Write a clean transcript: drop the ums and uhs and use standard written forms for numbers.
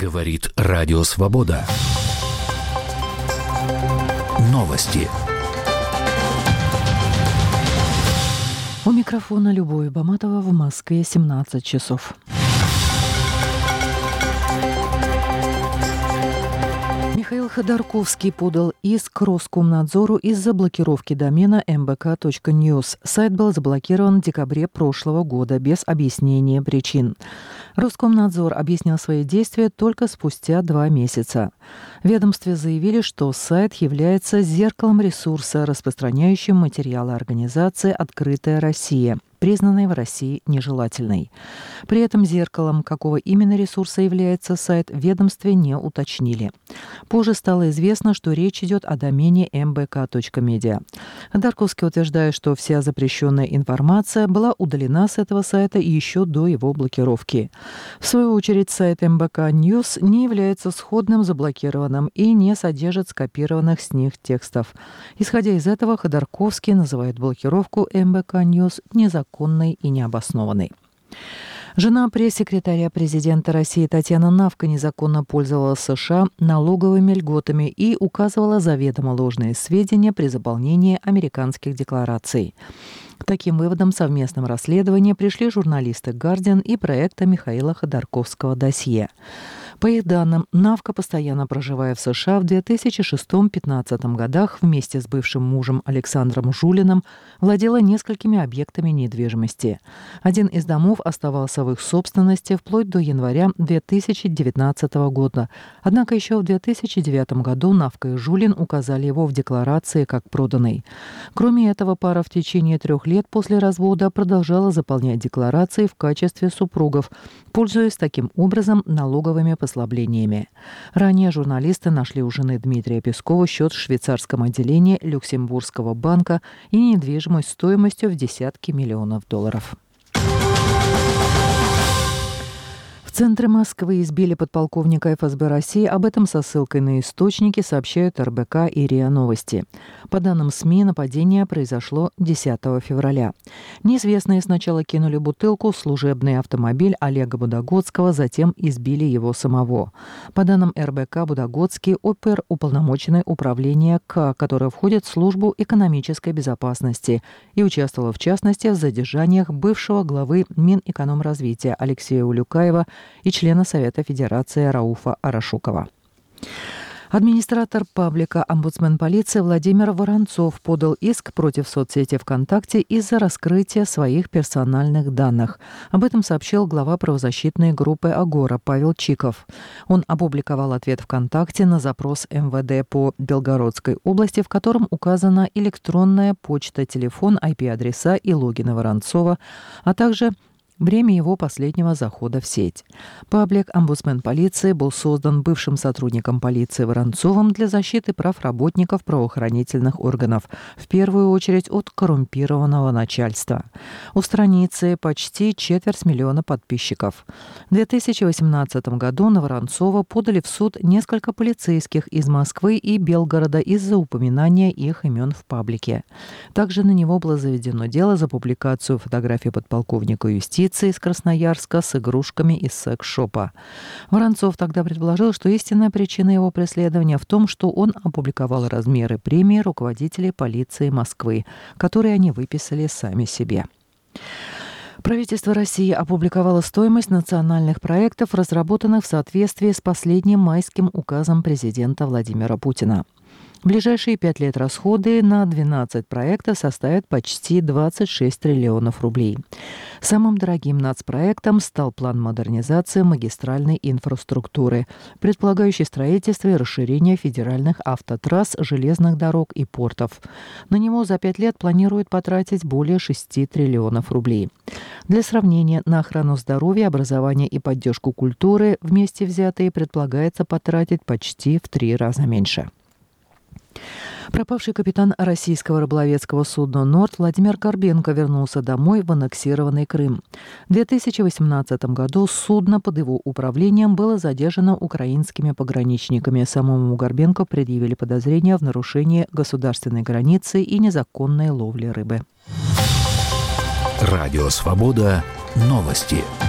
Говорит Радио Свобода. Новости. У микрофона Любовь Баматова, в Москве 17 часов. Михаил Ходорковский подал иск Роскомнадзору из-за блокировки домена mbk.news. Сайт был заблокирован в декабре прошлого года без объяснения причин. Роскомнадзор объяснил свои действия только спустя 2 месяца. В ведомстве заявили, что сайт является зеркалом ресурса, распространяющим материалы организации «Открытая Россия», признанной в России нежелательной. При этом зеркалом, какого именно ресурса является сайт, в ведомстве не уточнили. Позже стало известно, что речь идет о домене mbk.media. Ходорковский утверждает, что вся запрещенная информация была удалена с этого сайта еще до его блокировки. В свою очередь, сайт MBK News не является сходным заблокированным и не содержит скопированных с них текстов. Исходя из этого, Ходорковский называет блокировку MBK News незаконной и необоснованной. Жена пресс-секретаря президента России Татьяна Навка незаконно пользовалась США налоговыми льготами и указывала заведомо ложные сведения при заполнении американских деклараций. К таким выводам в совместном расследовании пришли журналисты «Гардиан» и проекта Михаила Ходорковского «Досье». По их данным, Навка, постоянно проживая в США, в 2006-2015 годах вместе с бывшим мужем Александром Жулиным владела несколькими объектами недвижимости. Один из домов оставался в их собственности вплоть до января 2019 года. Однако еще в 2009 году Навка и Жулин указали его в декларации как проданный. Кроме этого, пара в течение 3 лет после развода продолжала заполнять декларации в качестве супругов, пользуясь таким образом налоговыми послаблениями. Ранее журналисты нашли у жены Дмитрия Пескова счет в швейцарском отделении Люксембургского банка и недвижимость стоимостью в десятки миллионов долларов. В центре Москвы избили подполковника ФСБ России. Об этом со ссылкой на источники сообщают РБК и РИА Новости. По данным СМИ, нападение произошло 10 февраля. Неизвестные сначала кинули бутылку в служебный автомобиль Олега Будагодского, затем избили его самого. По данным РБК, Будагодский – оперуполномоченный управления К, которое входит в службу экономической безопасности и участвовало в частности в задержаниях бывшего главы Минэкономразвития Алексея Улюкаева и члена Совета Федерации Рауфа Арашукова. Администратор паблика «Омбудсмен полиции» Владимир Воронцов подал иск против соцсети ВКонтакте из-за раскрытия своих персональных данных. Об этом сообщил глава правозащитной группы «Агора» Павел Чиков. Он опубликовал ответ ВКонтакте на запрос МВД по Белгородской области, в котором указана электронная почта, телефон, IP-адреса и логины Воронцова, а также время его последнего захода в сеть. Паблик «Омбудсмен полиции» был создан бывшим сотрудником полиции Воронцовым для защиты прав работников правоохранительных органов, в первую очередь от коррумпированного начальства. У страницы почти 250 000 подписчиков. В 2018 году на Воронцова подали в суд несколько полицейских из Москвы и Белгорода из-за упоминания их имен в паблике. Также на него было заведено дело за публикацию фотографий подполковника юстиции из Красноярска с игрушками из секс-шопа. Воронцов тогда предположил, что истинная причина его преследования в том, что он опубликовал размеры премии руководителей полиции Москвы, которые они выписали сами себе. Правительство России опубликовало стоимость национальных проектов, разработанных в соответствии с последним майским указом президента Владимира Путина. В ближайшие 5 лет расходы на 12 проектов составят почти 26 триллионов рублей. Самым дорогим нацпроектом стал план модернизации магистральной инфраструктуры, предполагающий строительство и расширение федеральных автотрасс, железных дорог и портов. На него за 5 лет планируют потратить более 6 триллионов рублей. Для сравнения, на охрану здоровья, образование и поддержку культуры вместе взятые предполагается потратить почти в 3 раза меньше. Пропавший капитан российского рыболовецкого судна «Норд» Владимир Горбенко вернулся домой в аннексированный Крым. В 2018 году судно под его управлением было задержано украинскими пограничниками. Самому Горбенко предъявили подозрения в нарушении государственной границы и незаконной ловли рыбы. Радио «Свобода». Новости.